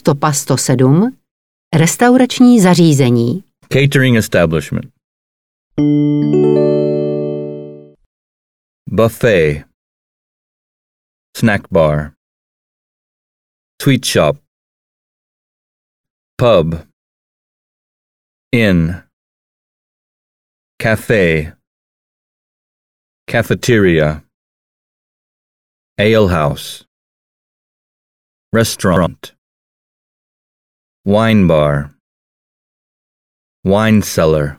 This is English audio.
stopa 107 Restaurační zařízení. Catering establishment. Buffet. Snack bar. Sweet shop. Pub. Inn. Cafe. Cafeteria. Ale house. Restaurant. Wine bar. Wine cellar.